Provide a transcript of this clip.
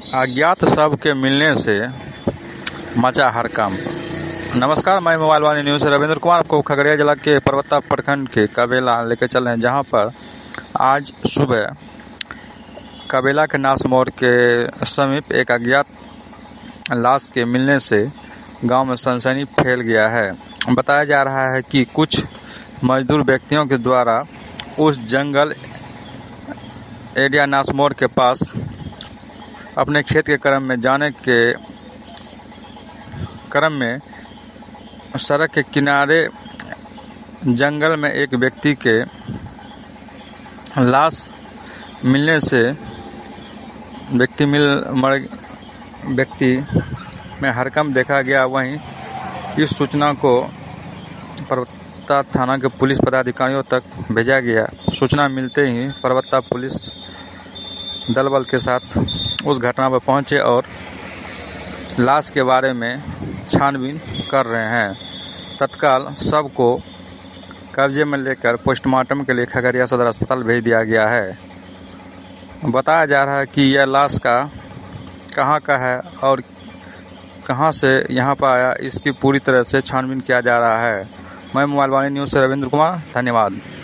अज्ञात शव के मिलने से मचा हड़कंप। नमस्कार, मैं मोबाइल वाली न्यूज़ से रविंद्र कुमार आपको खगड़िया जिला के परबत्ता प्रखंड के कबेला लेकर चल रहे हैं, जहां पर आज सुबह कबेला के नास मोड़ के समीप एक अज्ञात लाश के मिलने से गांव में सनसनी फैल गया है। बताया जा रहा है कि कुछ मजदूर व्यक्तियों के द्वारा उस जंगल एरिया नास मोड़ के पास अपने खेत के क्रम में जाने के क्रम में सड़क के किनारे जंगल में एक व्यक्ति के लाश मिलने से व्यक्ति में हड़कंप देखा गया। वहीं इस सूचना को परबत्ता थाना के पुलिस पदाधिकारियों तक भेजा गया। सूचना मिलते ही परबत्ता पुलिस दल बल के साथ उस घटना पर पहुंचे और लाश के बारे में छानबीन कर रहे हैं। तत्काल शव को कब्जे में लेकर पोस्टमार्टम के लिए खगड़िया सदर अस्पताल भेज दिया गया है। बताया जा रहा है कि यह लाश कहां का है और कहां से यहां पर आया, इसकी पूरी तरह से छानबीन किया जा रहा है। मैं मोबाइल वाणी न्यूज़ से रविंद्र कुमार, धन्यवाद।